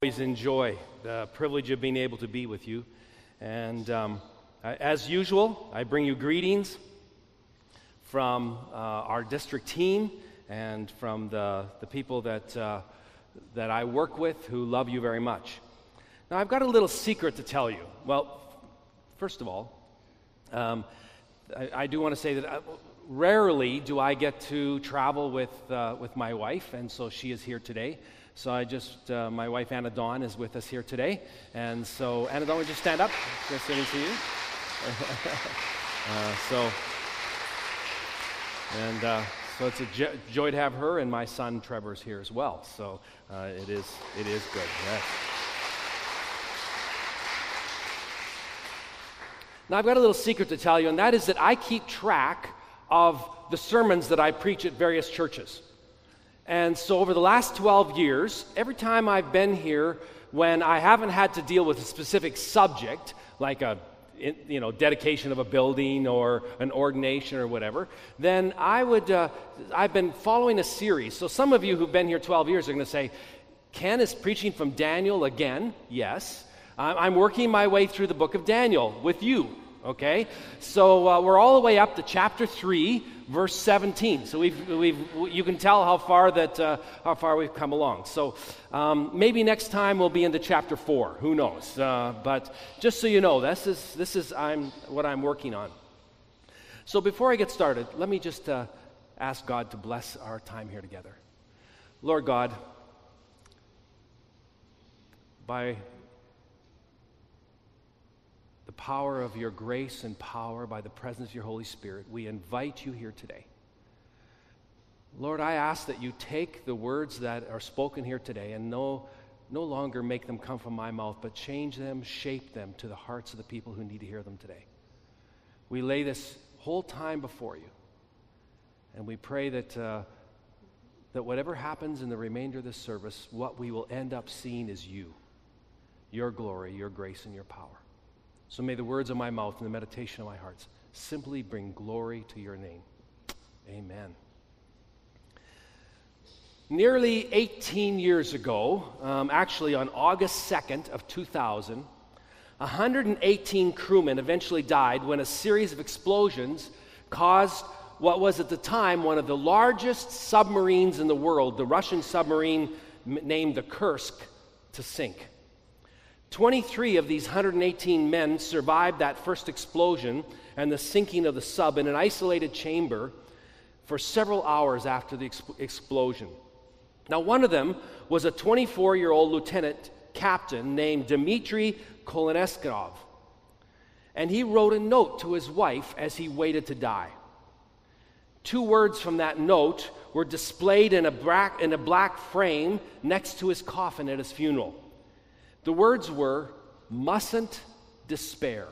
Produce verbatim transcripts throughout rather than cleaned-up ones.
Always enjoy the privilege of being able to be with you. And um, I- as usual, I bring you greetings from uh, our district team and from the, the people that, uh, that I work with who love you very much. Now, I've got a little secret to tell you. Well, first of all, um, I, I do want to say that I, rarely do I get to travel with, uh, with my wife, and so she is here today. So I just, uh, my wife Anna Dawn is with us here today. And so, Anna Dawn, would you stand up? Just sitting to you. uh, so, and uh, so it's a jo- joy to have her, and my son Trevor's here as well. So uh, it is, it is good. Yes. Now I've got a little secret to tell you, and that is that I keep track of the sermons that I preach at various churches. And so over the last twelve years, every time I've been here, when I haven't had to deal with a specific subject, like a you know dedication of a building or an ordination or whatever, then I would, uh, I've been following a series. So some of you who've been here twelve years are going to say, Ken is preaching from Daniel again? Yes. I'm working my way through the book of Daniel with you. Okay, so uh, we're all the way up to chapter three, verse seventeen. So we've, we've, you can tell how far that uh, how far we've come along. So um, maybe next time we'll be into chapter four. Who knows? Uh, but just so you know, this is this is I'm what I'm working on. So before I get started, let me just uh, ask God to bless our time here together. Lord God, by the power of your grace and power, by the presence of your Holy Spirit, we invite you here today. Lord, I ask that you take the words that are spoken here today and no, no longer make them come from my mouth, but change them, shape them to the hearts of the people who need to hear them today. We lay this whole time before you, and we pray that, uh, that whatever happens in the remainder of this service, what we will end up seeing is you, your glory, your grace, and your power. So may the words of my mouth and the meditation of my hearts simply bring glory to your name. Amen. Nearly eighteen years ago, um, actually on August second of two thousand, one hundred eighteen crewmen eventually died when a series of explosions caused what was at the time one of the largest submarines in the world, the Russian submarine m- named the Kursk, to sink. twenty-three of these one hundred eighteen men survived that first explosion and the sinking of the sub in an isolated chamber for several hours after the exp- explosion. Now, one of them was a twenty-four-year-old lieutenant captain named Dmitry Koloneskov, and he wrote a note to his wife as he waited to die. Two words from that note were displayed in a black, in a black frame next to his coffin at his funeral. The words were, "Mustn't despair."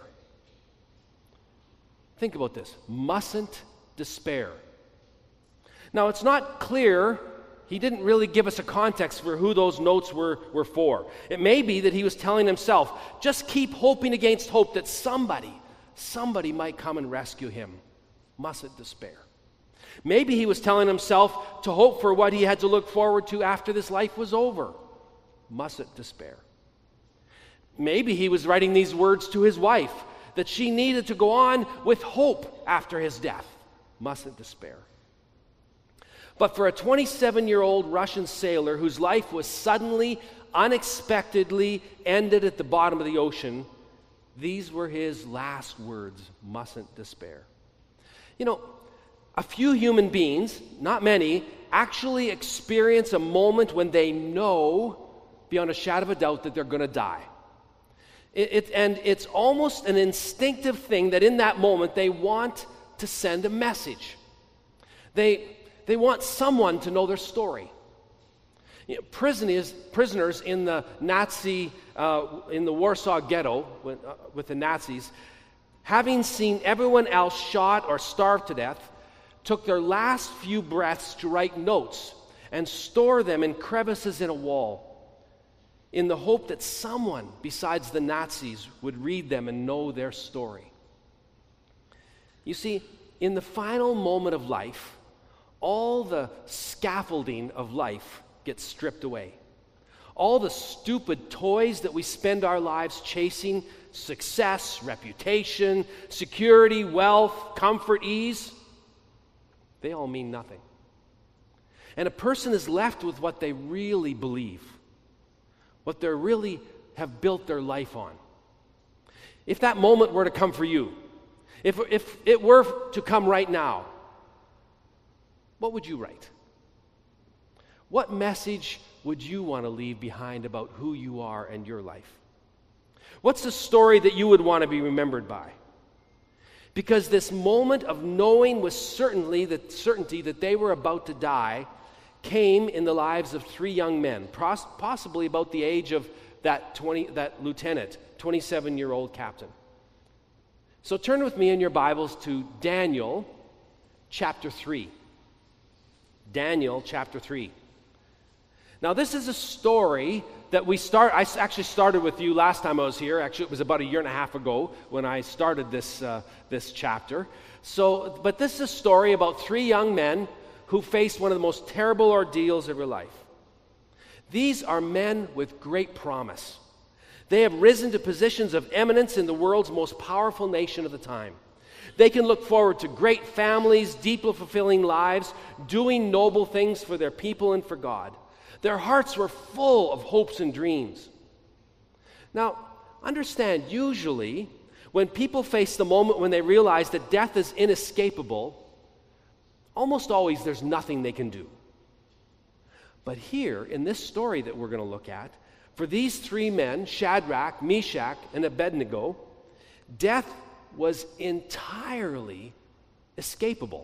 Think about this. Mustn't despair. Now, it's not clear. He didn't really give us a context for who those notes were, were for. It may be that he was telling himself, just keep hoping against hope that somebody, somebody might come and rescue him. Mustn't despair. Maybe he was telling himself to hope for what he had to look forward to after this life was over. Mustn't despair. Maybe he was writing these words to his wife, that she needed to go on with hope after his death. Mustn't despair. But for a twenty-seven-year-old Russian sailor whose life was suddenly, unexpectedly ended at the bottom of the ocean, these were his last words, mustn't despair. You know, a few human beings, not many, actually experience a moment when they know, beyond a shadow of a doubt, that they're going to die. It, it, and it's almost an instinctive thing that in that moment they want to send a message. They, they want someone to know their story. You know, prisoners, prisoners in the Nazi, uh, in the Warsaw Ghetto with, uh, with the Nazis, having seen everyone else shot or starved to death, took their last few breaths to write notes and store them in crevices in a wall, in the hope that someone besides the Nazis would read them and know their story. You see, in the final moment of life, all the scaffolding of life gets stripped away. all the stupid toys that we spend our lives chasing, success, reputation, security, wealth, comfort, ease, they all mean nothing. And a person is left with what they really believe, what they really have built their life on. If that moment were to come for you, if, if it were to come right now, what would you write? What message would you want to leave behind about who you are and your life? What's the story that you would want to be remembered by? Because this moment of knowing with certainty that, certainty that they were about to die came in the lives of three young men, possibly about the age of that twenty, that lieutenant, twenty-seven-year-old captain. So turn with me in your Bibles to Daniel chapter three. Daniel chapter three. Now this is a story that we start, I actually started with you last time I was here. Actually, it was about a year and a half ago when I started this, uh, this chapter. So, but this is a story about three young men who faced one of the most terrible ordeals of their life. These are men with great promise. They have risen to positions of eminence in the world's most powerful nation of the time. They can look forward to great families, deeply fulfilling lives, doing noble things for their people and for God. Their hearts were full of hopes and dreams. Now, understand, usually, when people face the moment when they realize that death is inescapable, almost always there's nothing they can do. But here, in this story that we're going to look at, for these three men, Shadrach, Meshach, and Abednego, death was entirely escapable.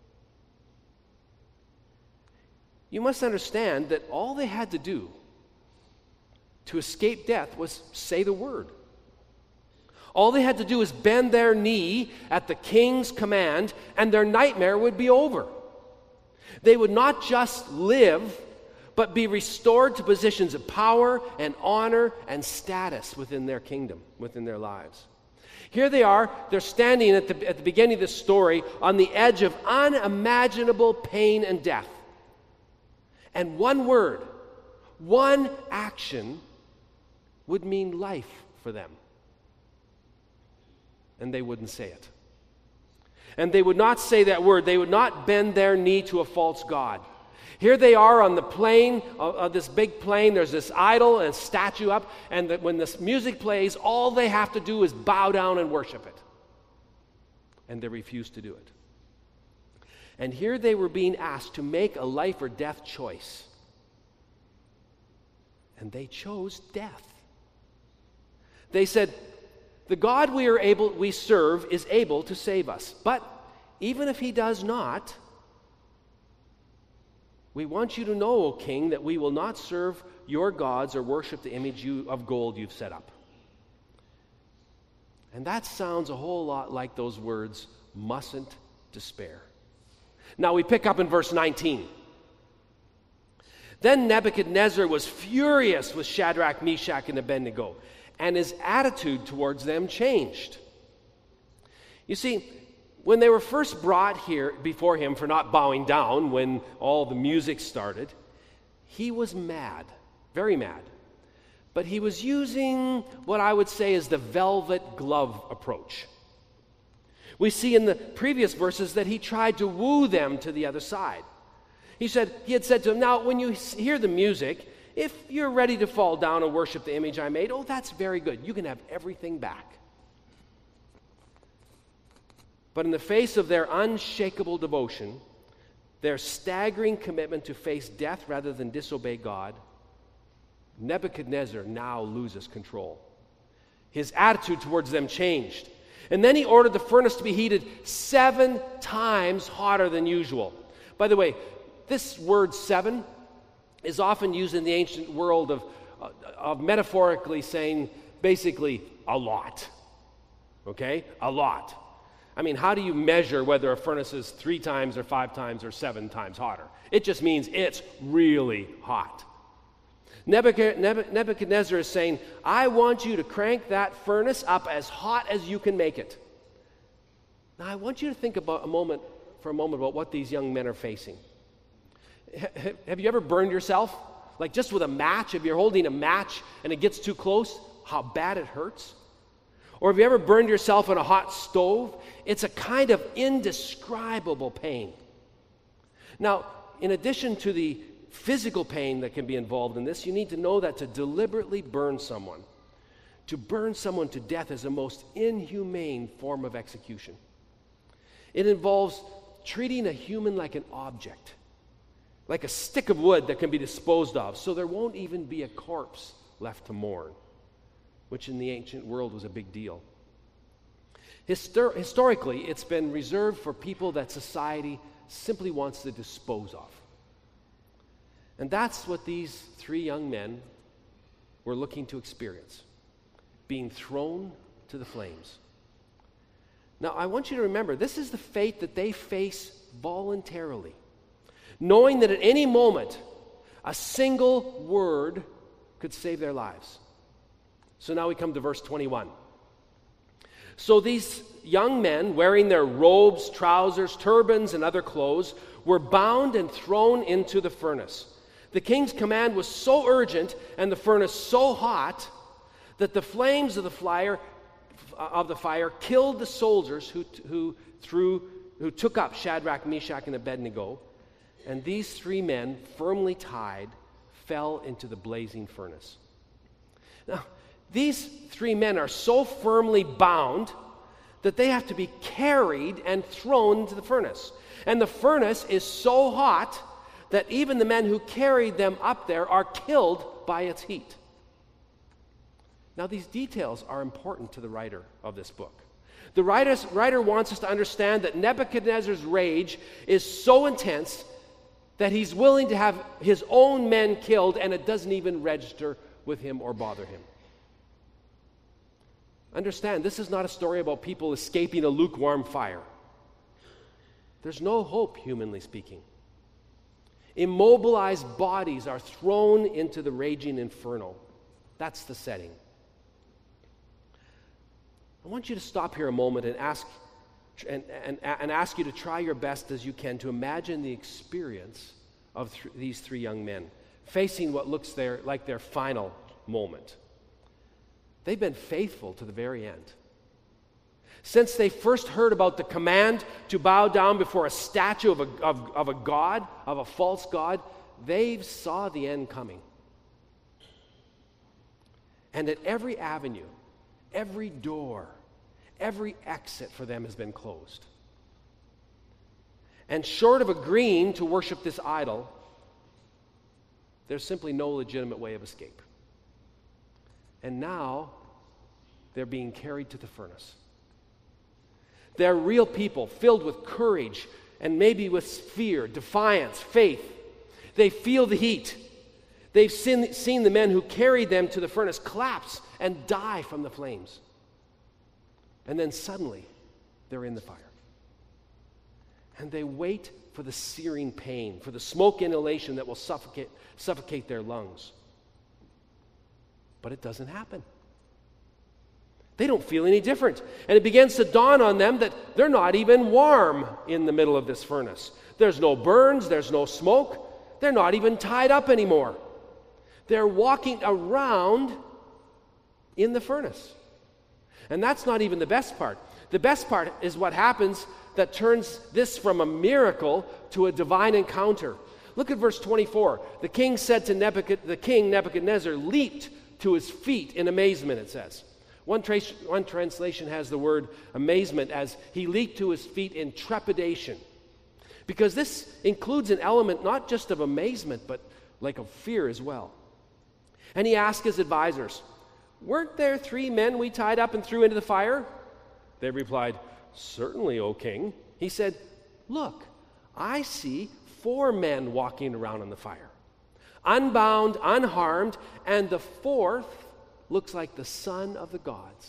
You must understand that all they had to do to escape death was say the word. All they had to do was bend their knee at the king's command, and their nightmare would be over. They would not just live, but be restored to positions of power and honor and status within their kingdom, within their lives. Here they are, they're standing at the, at the beginning of this story on the edge of unimaginable pain and death. And one word, one action would mean life for them. And they wouldn't say it. And they would not say that word. They would not bend their knee to a false god. Here they are on the plain, of, of this big plain. There's this idol and statue up. And the, when this music plays, all they have to do is bow down and worship it. And they refuse to do it. And here they were being asked to make a life or death choice. And they chose death. They said, the God we are able we serve is able to save us. But even if he does not, we want you to know, O king, that we will not serve your gods or worship the image you, of gold you've set up. And that sounds a whole lot like those words, mustn't despair. Now we pick up in verse nineteen. Then Nebuchadnezzar was furious with Shadrach, Meshach, and Abednego, and his attitude towards them changed. You see, when they were first brought here before him for not bowing down when all the music started, he was mad, very mad. But he was using what I would say is the velvet glove approach. We see in the previous verses that he tried to woo them to the other side. He said, he had said to them, now when you hear the music, if you're ready to fall down and worship the image I made, oh, that's very good. You can have everything back. But in the face of their unshakable devotion, their staggering commitment to face death rather than disobey God, Nebuchadnezzar now loses control. His attitude towards them changed. And then he ordered the furnace to be heated seven times hotter than usual. By the way, this word seven is often used in the ancient world of, uh, of metaphorically saying basically a lot. Okay? A lot. I mean, how do you measure whether a furnace is three times or five times or seven times hotter? It just means it's really hot. Nebuchadnezzar is saying, I want you to crank that furnace up as hot as you can make it. Now, I want you to think about a moment, for a moment about what these young men are facing. Have you ever burned yourself? Like just with a match, if you're holding a match and it gets too close, how bad it hurts? Or have you ever burned yourself on a hot stove? It's a kind of indescribable pain. Now, in addition to the physical pain that can be involved in this, you need to know that to deliberately burn someone, to burn someone to death is a most inhumane form of execution. It involves treating a human like an object, like a stick of wood that can be disposed of, so there won't even be a corpse left to mourn, which in the ancient world was a big deal. Histor- historically, it's been reserved for people that society simply wants to dispose of. And that's what these three young men were looking to experience, being thrown to the flames. Now, I want you to remember, this is the fate that they face voluntarily, knowing that at any moment, a single word could save their lives. So now we come to verse twenty-one. So these young men, wearing their robes, trousers, turbans, and other clothes, were bound and thrown into the furnace. The king's command was so urgent and the furnace so hot that the flames of the fire of the fire killed the soldiers who who threw who took up Shadrach, Meshach, and Abednego, and these three men, firmly tied, fell into the blazing furnace. Now, these three men are so firmly bound that they have to be carried and thrown into the furnace. And the furnace is so hot that even the men who carried them up there are killed by its heat. Now, these details are important to the writer of this book. The writer's, writer wants us to understand that Nebuchadnezzar's rage is so intense that he's willing to have his own men killed, and it doesn't even register with him or bother him. Understand, this is not a story about people escaping a lukewarm fire. There's no hope, humanly speaking. Immobilized bodies are thrown into the raging inferno. That's the setting. I want you to stop here a moment and ask, and, and, and ask you to try your best as you can to imagine the experience of th- these three young men facing what looks their, like their final moment. They've been faithful to the very end. Since they first heard about the command to bow down before a statue of a, of, of a god, of a false god, they saw the end coming. And at every avenue, every door, every exit for them has been closed. And short of agreeing to worship this idol, there's simply no legitimate way of escape. And now, they're being carried to the furnace. They're real people filled with courage and maybe with fear, defiance, faith. They feel the heat. They've seen, seen the men who carried them to the furnace collapse and die from the flames. And then suddenly, they're in the fire. And they wait for the searing pain, for the smoke inhalation that will suffocate, suffocate their lungs. But it doesn't happen. They don't feel any different. And it begins to dawn on them that they're not even warm in the middle of this furnace. There's no burns, there's no smoke. They're not even tied up anymore. They're walking around in the furnace. And that's not even the best part. The best part is what happens that turns this from a miracle to a divine encounter. Look at verse twenty-four. The king said to Nebuchadnezzar, the king Nebuchadnezzar leaped to his feet in amazement, it says. One, tra- one translation has the word amazement as he leaped to his feet in trepidation. Because this includes an element not just of amazement, but like of fear as well. And he asked his advisors, "Weren't there three men we tied up and threw into the fire?" They replied, "Certainly, O king." He said, "Look, I see four men walking around in the fire, unbound, unharmed, and the fourth looks like the son of the gods."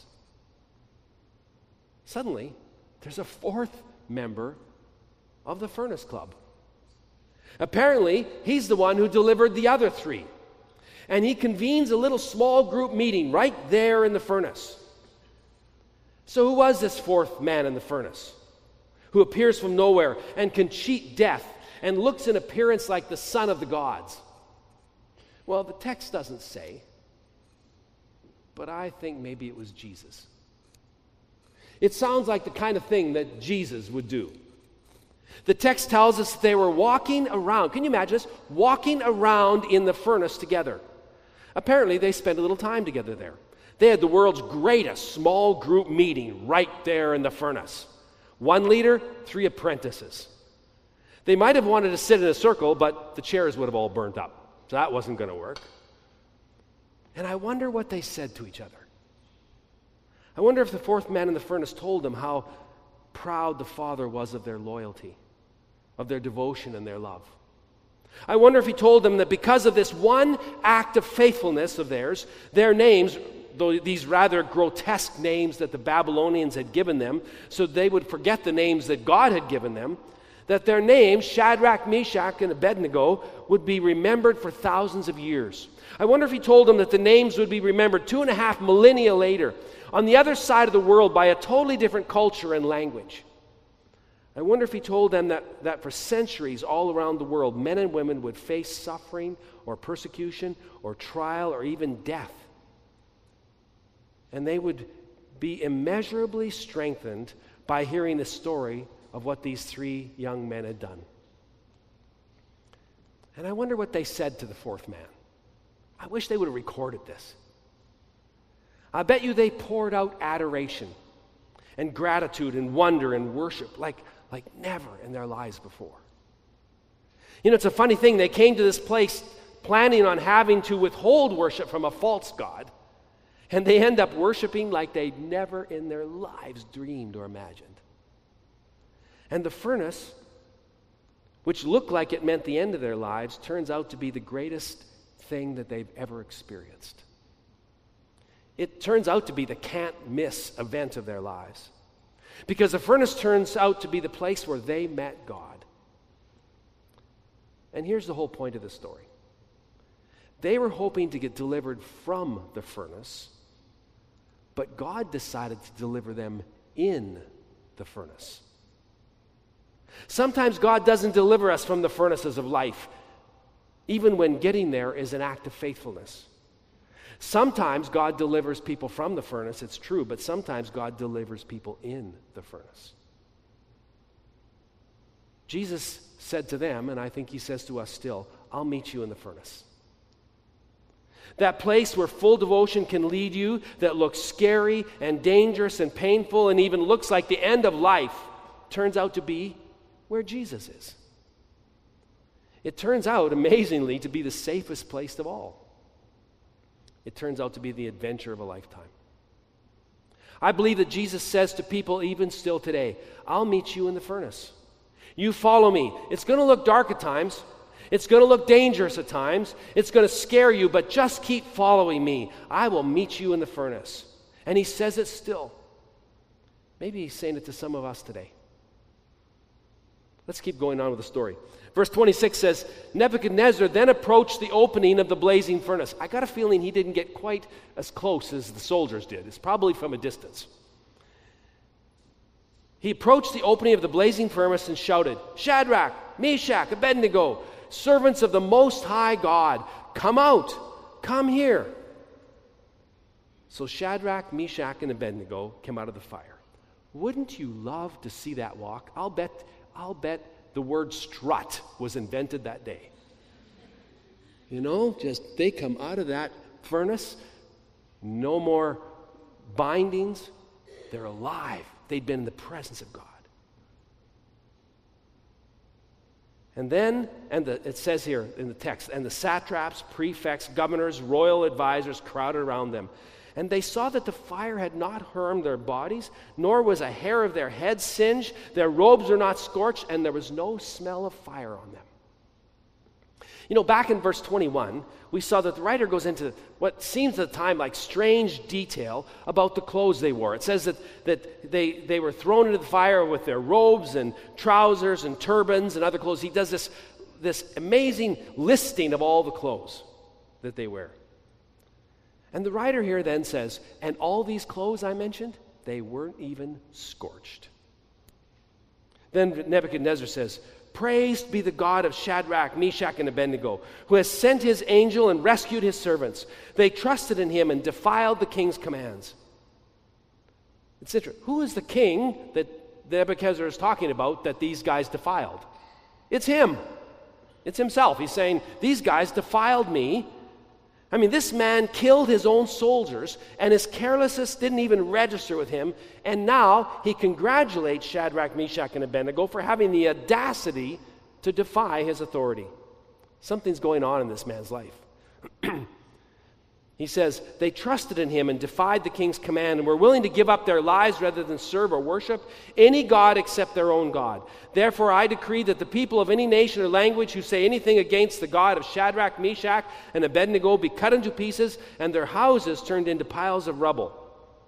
Suddenly, there's a fourth member of the furnace club. Apparently, he's the one who delivered the other three. And he convenes a little small group meeting right there in the furnace. So who was this fourth man in the furnace, who appears from nowhere and can cheat death and looks in appearance like the son of the gods? Well, the text doesn't say, but I think maybe it was Jesus. It sounds like the kind of thing that Jesus would do. The text tells us they were walking around. Can you imagine this? Walking around in the furnace together. Apparently, they spent a little time together there. They had the world's greatest small group meeting right there in the furnace. One leader, three apprentices. They might have wanted to sit in a circle, but the chairs would have all burnt up. So that wasn't going to work. And I wonder what they said to each other. I wonder if the fourth man in the furnace told them how proud the Father was of their loyalty, of their devotion and their love. I wonder if he told them that because of this one act of faithfulness of theirs, their names, though these rather grotesque names that the Babylonians had given them, so they would forget the names that God had given them, that their names, Shadrach, Meshach, and Abednego, would be remembered for thousands of years. I wonder if he told them that the names would be remembered two and a half millennia later, on the other side of the world, by a totally different culture and language. I wonder if he told them that, that for centuries all around the world, men and women would face suffering or persecution or trial or even death. And they would be immeasurably strengthened by hearing the story of what these three young men had done. And I wonder what they said to the fourth man. I wish they would have recorded this. I bet you they poured out adoration and gratitude and wonder and worship like, like never in their lives before. You know, it's a funny thing. They came to this place planning on having to withhold worship from a false god, and they end up worshiping like they'd never in their lives dreamed or imagined. And the furnace, which looked like it meant the end of their lives, turns out to be the greatest thing that they've ever experienced. It turns out to be the can't-miss event of their lives. Because the furnace turns out to be the place where they met God. And here's the whole point of the story. They were hoping to get delivered from the furnace, but God decided to deliver them in the furnace. Sometimes God doesn't deliver us from the furnaces of life, even when getting there is an act of faithfulness. Sometimes God delivers people from the furnace, it's true, but sometimes God delivers people in the furnace. Jesus said to them, and I think he says to us still, I'll meet you in the furnace. That place where full devotion can lead you, that looks scary and dangerous and painful and even looks like the end of life, turns out to be where Jesus is. It turns out, amazingly, to be the safest place of all. It turns out to be the adventure of a lifetime. I believe that Jesus says to people even still today, I'll meet you in the furnace. You follow me. It's going to look dark at times. It's going to look dangerous at times. It's going to scare you, but just keep following me. I will meet you in the furnace. And he says it still. Maybe he's saying it to some of us today. Let's keep going on with the story. Verse twenty-six says, Nebuchadnezzar then approached the opening of the blazing furnace. I got a feeling he didn't get quite as close as the soldiers did. It's probably from a distance. He approached the opening of the blazing furnace and shouted, Shadrach, Meshach, Abednego, servants of the Most High God, come out, come here. So Shadrach, Meshach, and Abednego came out of the fire. Wouldn't you love to see that walk? I'll bet, I'll bet the word strut was invented that day. You know, just they come out of that furnace, no more bindings, they're alive. They'd been in the presence of God. And then, and the, it says here in the text, and the satraps, prefects, governors, royal advisors crowded around them. And they saw that the fire had not harmed their bodies, nor was a hair of their heads singed, their robes were not scorched, and there was no smell of fire on them. You know, back in verse twenty-one, we saw that the writer goes into what seems at the time like strange detail about the clothes they wore. It says that, that they, they were thrown into the fire with their robes and trousers and turbans and other clothes. He does this, this amazing listing of all the clothes that they wear. And the writer here then says, and all these clothes I mentioned, they weren't even scorched. Then Nebuchadnezzar says, Praised be the God of Shadrach, Meshach, and Abednego, who has sent his angel and rescued his servants. They trusted in him and defiled the king's commands. It's interesting. Who is the king that Nebuchadnezzar is talking about that these guys defiled? It's him. It's himself. He's saying, these guys defiled me. I mean, this man killed his own soldiers, and his carelessness didn't even register with him. And now he congratulates Shadrach, Meshach, and Abednego for having the audacity to defy his authority. Something's going on in this man's life. He says, they trusted in him and defied the king's command and were willing to give up their lives rather than serve or worship any god except their own God. Therefore, I decree that the people of any nation or language who say anything against the God of Shadrach, Meshach, and Abednego be cut into pieces and their houses turned into piles of rubble.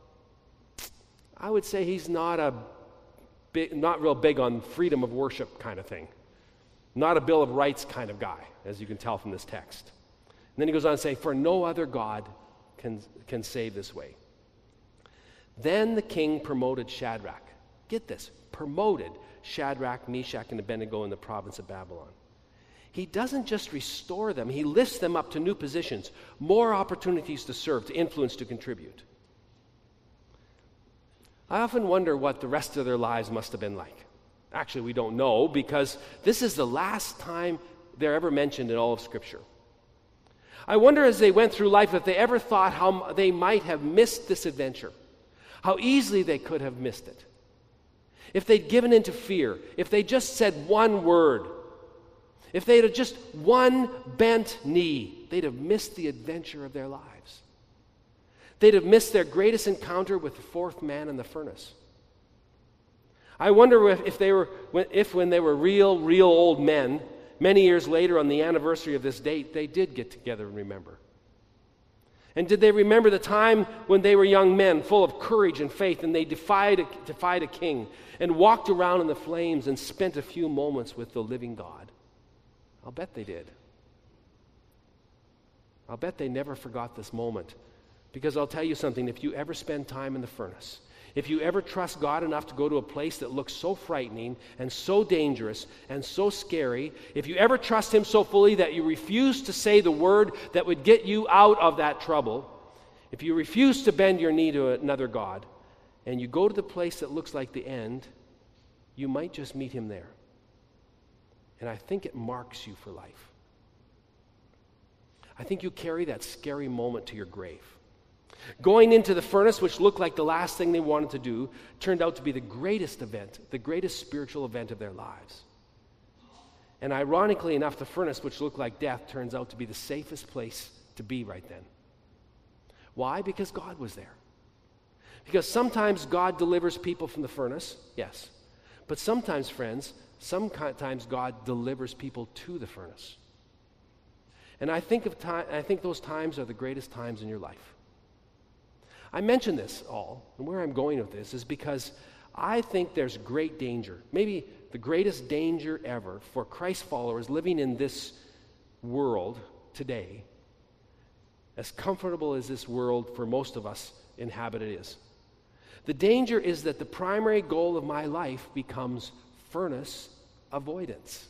I would say he's not a big, not real big on freedom of worship kind of thing. Not a Bill of Rights kind of guy, as you can tell from this text. And then he goes on to say, for no other God can, can save this way. Then the king promoted Shadrach. Get this, promoted Shadrach, Meshach, and Abednego in the province of Babylon. He doesn't just restore them, he lifts them up to new positions, more opportunities to serve, to influence, to contribute. I often wonder what the rest of their lives must have been like. Actually, we don't know, because this is the last time they're ever mentioned in all of Scripture. I wonder as they went through life if they ever thought how they might have missed this adventure, how easily they could have missed it. If they'd given into fear, if they just said one word, if they'd have just one bent knee, they'd have missed the adventure of their lives. They'd have missed their greatest encounter with the fourth man in the furnace. I wonder if, if they were, if when they were real, real old men, many years later, on the anniversary of this date, they did get together and remember. And did they remember the time when they were young men, full of courage and faith, and they defied a, defied a king and walked around in the flames and spent a few moments with the living God? I'll bet they did. I'll bet they never forgot this moment. Because I'll tell you something, if you ever spend time in the furnace, if you ever trust God enough to go to a place that looks so frightening and so dangerous and so scary, if you ever trust Him so fully that you refuse to say the word that would get you out of that trouble, if you refuse to bend your knee to another God, and you go to the place that looks like the end, you might just meet Him there. And I think it marks you for life. I think you carry that scary moment to your grave. Going into the furnace, which looked like the last thing they wanted to do, turned out to be the greatest event, the greatest spiritual event of their lives. And ironically enough, the furnace, which looked like death, turns out to be the safest place to be right then. Why? Because God was there. Because sometimes God delivers people from the furnace, yes. But sometimes, friends, sometimes God delivers people to the furnace. And I think of time, I think those times are the greatest times in your life. I mention this all, and where I'm going with this is because I think there's great danger, maybe the greatest danger ever for Christ followers living in this world today, as comfortable as this world for most of us inhabit it is. The danger is that the primary goal of my life becomes furnace avoidance.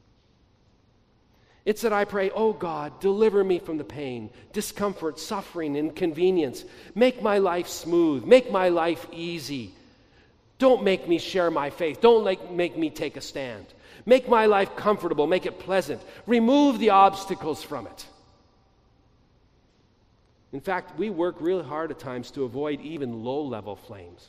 It's that I pray, oh God, deliver me from the pain, discomfort, suffering, inconvenience. Make my life smooth. Make my life easy. Don't make me share my faith. Don't like, make me take a stand. Make my life comfortable. Make it pleasant. Remove the obstacles from it. In fact, we work really hard at times to avoid even low-level flames.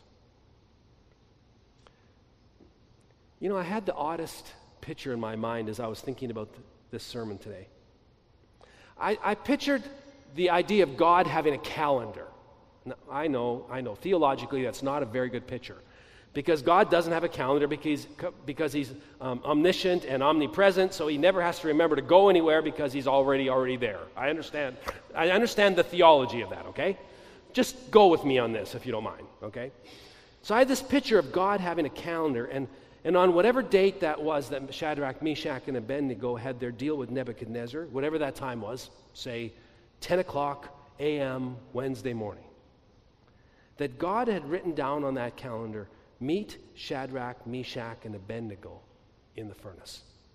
You know, I had the oddest picture in my mind as I was thinking about the, this sermon today. I, I pictured the idea of God having a calendar. Now, I know, I know, theologically that's not a very good picture, because God doesn't have a calendar because, because He's um, omniscient and omnipresent, so He never has to remember to go anywhere because He's already already there. I understand. I understand the theology of that, okay? Just go with me on this if you don't mind, okay? So I had this picture of God having a calendar, and And on whatever date that was that Shadrach, Meshach, and Abednego had their deal with Nebuchadnezzar, whatever that time was, say ten o'clock a.m. Wednesday morning, that God had written down on that calendar, meet Shadrach, Meshach, and Abednego in the furnace.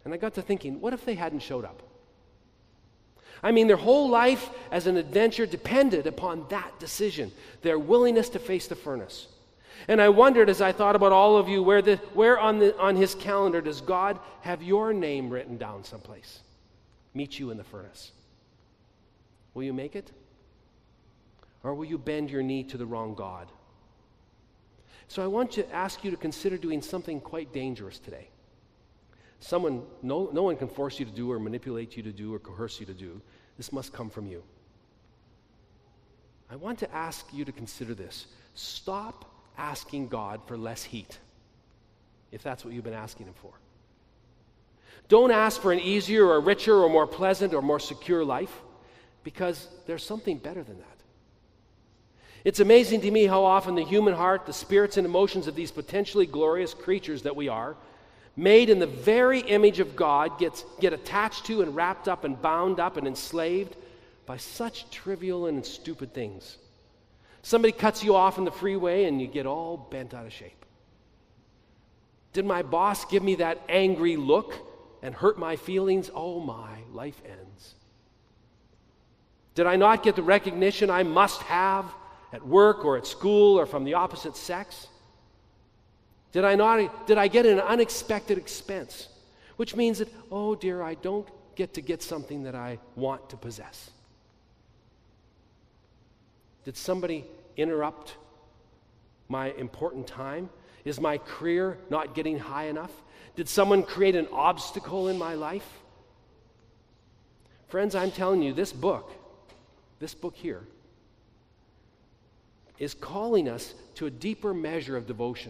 And I got to thinking, what if they hadn't showed up? I mean, their whole life as an adventure depended upon that decision, their willingness to face the furnace. And I wondered as I thought about all of you, where, the, where on, the, on his calendar does God have your name written down someplace? Meet you in the furnace. Will you make it? Or will you bend your knee to the wrong God? So I want to ask you to consider doing something quite dangerous today. Someone, no, no one can force you to do or manipulate you to do or coerce you to do. This must come from you. I want to ask you to consider this. Stop asking God for less heat, if that's what you've been asking him for. Don't ask for an easier or richer or more pleasant or more secure life, because there's something better than that. It's amazing to me how often the human heart, the spirits and emotions of these potentially glorious creatures that we are, made in the very image of God, gets, get attached to and wrapped up and bound up and enslaved by such trivial and stupid things. Somebody cuts you off in the freeway and you get all bent out of shape. Did my boss give me that angry look and hurt my feelings? Oh my, life ends. Did I not get the recognition I must have at work or at school or from the opposite sex? Did I not, did I get an unexpected expense? Which means that, oh dear, I don't get to get something that I want to possess. Did somebody interrupt my important time? Is my career not getting high enough? Did someone create an obstacle in my life? Friends, I'm telling you, this book, this book here, is calling us to a deeper measure of devotion.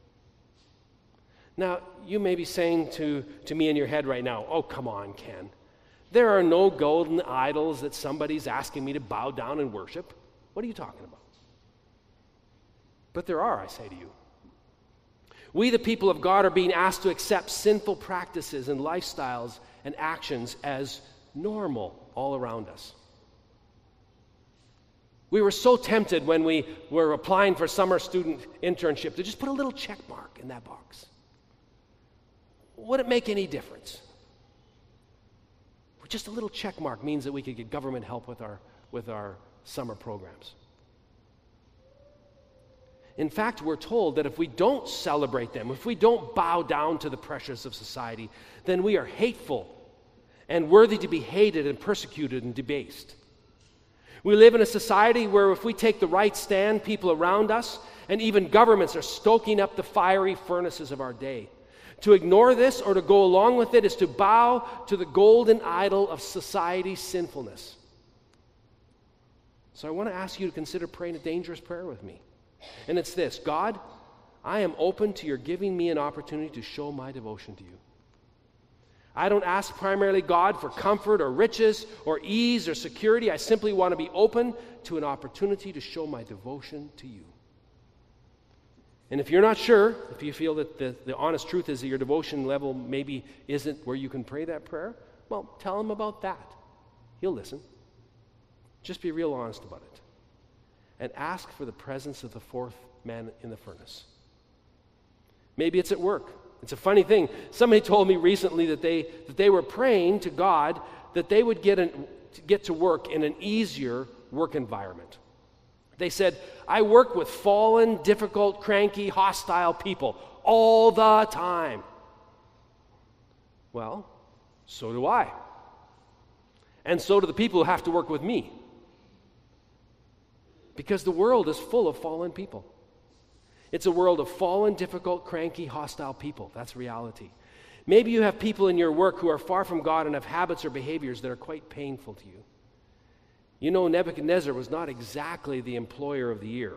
Now, you may be saying to, to me in your head right now, oh, come on, Ken. There are no golden idols that somebody's asking me to bow down and worship. What are you talking about? But there are, I say to you. We, the people of God, are being asked to accept sinful practices and lifestyles and actions as normal all around us. We were so tempted when we were applying for summer student internship to just put a little check mark in that box. Would it make any difference? Just a little check mark means that we could get government help with our, with our summer programs. In fact, we're told that if we don't celebrate them, if we don't bow down to the pressures of society, then we are hateful and worthy to be hated and persecuted and debased. We live in a society where if we take the right stand, people around us and even governments are stoking up the fiery furnaces of our day. To ignore this or to go along with it is to bow to the golden idol of society's sinfulness. So I want to ask you to consider praying a dangerous prayer with me. And it's this: God, I am open to your giving me an opportunity to show my devotion to you. I don't ask primarily, God, for comfort or riches or ease or security. I simply want to be open to an opportunity to show my devotion to you. And if you're not sure, if you feel that the, the honest truth is that your devotion level maybe isn't where you can pray that prayer, well, tell him about that. He'll listen. Just be real honest about it. And ask for the presence of the fourth man in the furnace. Maybe it's at work. It's a funny thing. Somebody told me recently that they that they were praying to God that they would get an, to get to work in an easier work environment. They said, I work with fallen, difficult, cranky, hostile people all the time. Well, so do I. And so do the people who have to work with me. Because the world is full of fallen people. It's a world of fallen, difficult, cranky, hostile people. That's reality. Maybe you have people in your work who are far from God and have habits or behaviors that are quite painful to you. You know, Nebuchadnezzar was not exactly the employer of the year.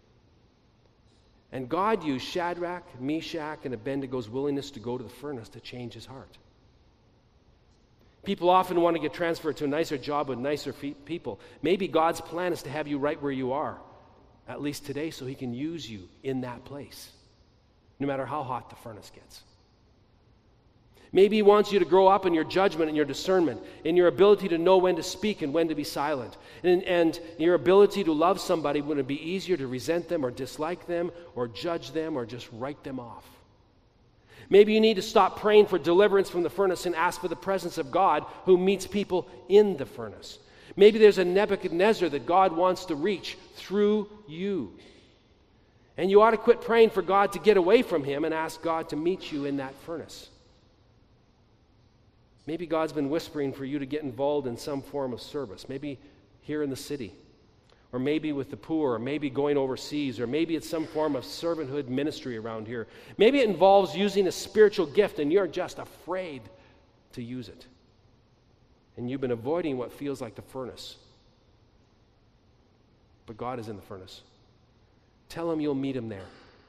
And God used Shadrach, Meshach, and Abednego's willingness to go to the furnace to change his heart. People often want to get transferred to a nicer job with nicer fe- people. Maybe God's plan is to have you right where you are, at least today, so he can use you in that place, no matter how hot the furnace gets. Maybe he wants you to grow up in your judgment and your discernment, in your ability to know when to speak and when to be silent, and, and your ability to love somebody when it would be easier to resent them or dislike them or judge them or just write them off. Maybe you need to stop praying for deliverance from the furnace and ask for the presence of God who meets people in the furnace. Maybe there's a Nebuchadnezzar that God wants to reach through you. And you ought to quit praying for God to get away from him and ask God to meet you in that furnace. Maybe God's been whispering for you to get involved in some form of service, maybe here in the city, or maybe with the poor, or maybe going overseas, or maybe it's some form of servanthood ministry around here. Maybe it involves using a spiritual gift and you're just afraid to use it. And you've been avoiding what feels like the furnace. But God is in the furnace. Tell him you'll meet him there.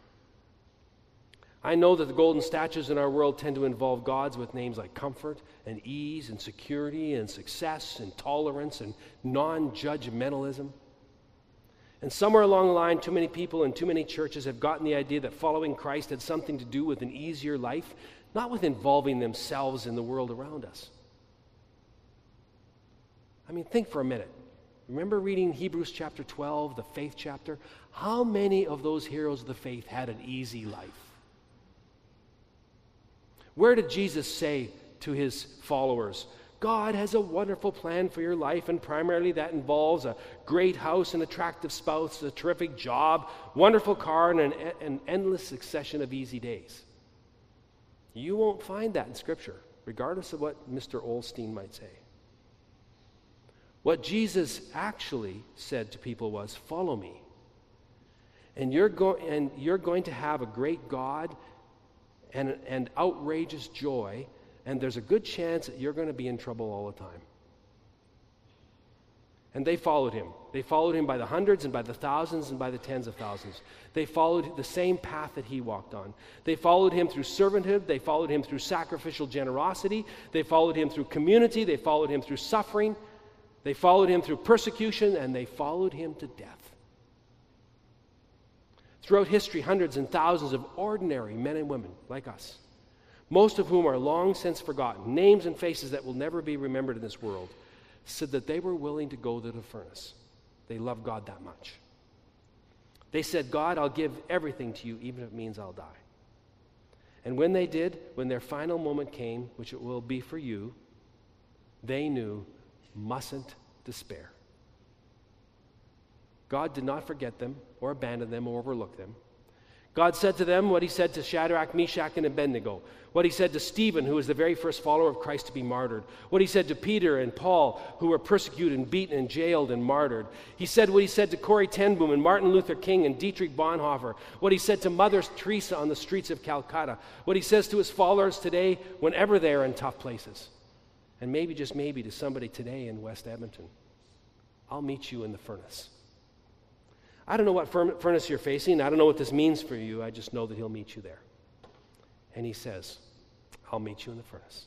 I know that the golden statues in our world tend to involve gods with names like comfort and ease and security and success and tolerance and non-judgmentalism. And somewhere along the line, too many people in too many churches have gotten the idea that following Christ had something to do with an easier life, not with involving themselves in the world around us. I mean, think for a minute. Remember reading Hebrews chapter twelve, the faith chapter? How many of those heroes of the faith had an easy life? Where did Jesus say to his followers, God has a wonderful plan for your life, and primarily that involves a great house, an attractive spouse, a terrific job, wonderful car, and an, an endless succession of easy days? You won't find that in Scripture, regardless of what Mister Olstein might say. What Jesus actually said to people was, follow me. And you're, go- and you're going to have a great God and, and outrageous joy, and there's a good chance that you're going to be in trouble all the time. And they followed him. They followed him by the hundreds and by the thousands and by the tens of thousands. They followed the same path that he walked on. They followed him through servanthood. They followed him through sacrificial generosity. They followed him through community. They followed him through suffering. They followed him through persecution, and they followed him to death. Throughout history, hundreds and thousands of ordinary men and women like us, most of whom are long since forgotten, names and faces that will never be remembered in this world, said that they were willing to go to the furnace. They loved God that much. They said, God, I'll give everything to you, even if it means I'll die. And when they did, when their final moment came, which it will be for you, they knew, mustn't despair. God did not forget them or abandon them or overlook them. God said to them what he said to Shadrach, Meshach, and Abednego, what he said to Stephen, who was the very first follower of Christ to be martyred, what he said to Peter and Paul, who were persecuted and beaten and jailed and martyred. He said what he said to Corrie ten Boom and Martin Luther King and Dietrich Bonhoeffer, what he said to Mother Teresa on the streets of Calcutta, what he says to his followers today whenever they're in tough places. And maybe, just maybe, to somebody today in West Edmonton, I'll meet you in the furnace. I don't know what furnace you're facing. I don't know what this means for you. I just know that he'll meet you there. And he says, I'll meet you in the furnace.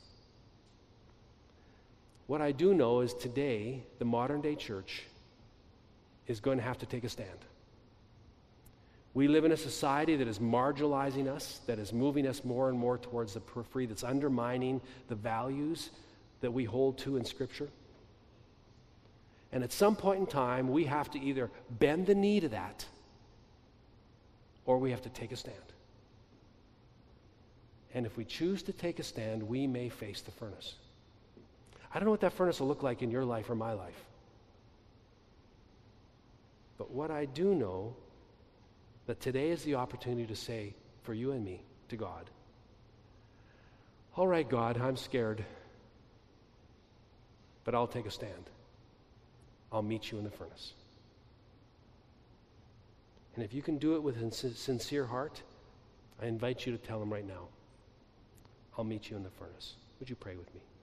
What I do know is today, the modern day church is going to have to take a stand. We live in a society that is marginalizing us, that is moving us more and more towards the periphery, that's undermining the values that we hold to in Scripture. And at some point in time, we have to either bend the knee to that, or we have to take a stand. And if we choose to take a stand, we may face the furnace. I don't know what that furnace will look like in your life or my life. But what I do know, that today is the opportunity to say, for you and me, to God, all right, God, I'm scared, but I'll take a stand. I'll meet you in the furnace. And if you can do it with a sincere heart, I invite you to tell him right now, I'll meet you in the furnace. Would you pray with me?